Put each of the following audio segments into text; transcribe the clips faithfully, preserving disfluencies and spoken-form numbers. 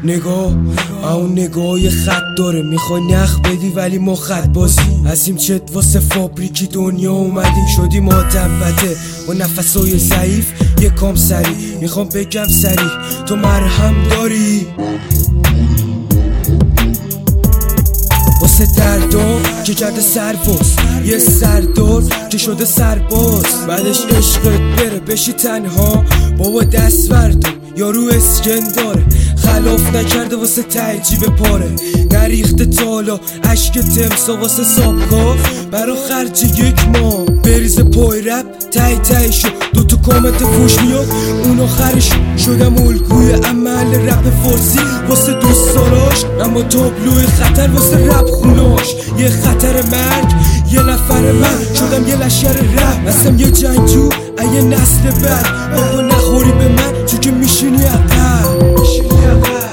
نگاه اون نگاه خط داره، میخوای نخ بدی ولی ما خط بازی ازیم چت واسه فابریکی دنیا اومدیم شدیم آدبته با نفسای ضعیف یه کام سری میخوام بگم سری تو مرهم داری واسه دردان که کرده سرباز یه سردار که شده سرباز بعدش عشقت بره بشی تنها بابا دست بردار یارو اسکن داره خلاف نکرده واسه تعجیب پاره نریخته تالا عشق تمسا واسه سابکا برا خرج یک ماه بریز پای رپ تای تای شو دوتا کامنت فوش میاد اون آخرش شدم الگوی عمل رپ فارسی واسه دوست داراش اما تابلوی خطر واسه رپ خوناش یه خطر مرگ یه نفر من شدم یه لشکر رپ هستم یه جنگجو یه نسل بعد بابا نخوری به من چون که میشینی عقب میشینی عقب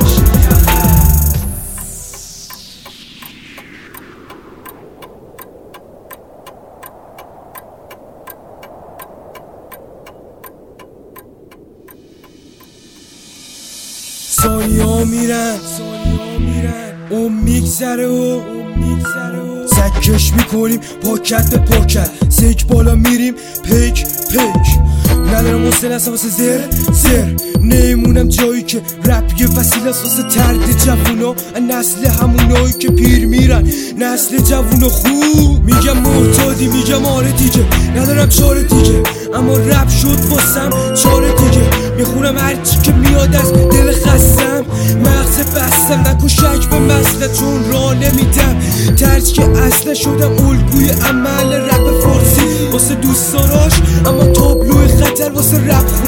ثانیه ها میرن اون میگذره و سکش میکنیم پاکت به پاکت سیک بالا میریم پیک پیک ندارم حسین اصلا واسه زر زر نیمونم جایی که رپ یه وسیله است واسه ترد جوونا نسل همونایی که پیر میرن نسل جوونا خوب میگم محتادی میگم آره دیگه ندارم چاره دیگه اما رپ شد واسم چاره دیگه میخونم هرچی که میاد از دل خستم مغز بستم نکن شک به مسئله چون راه نمیدم ترج که اصلا شدم الگوی عمل رپ فارسی واسه دوستاناش اما تابلوی خطر واسه رپ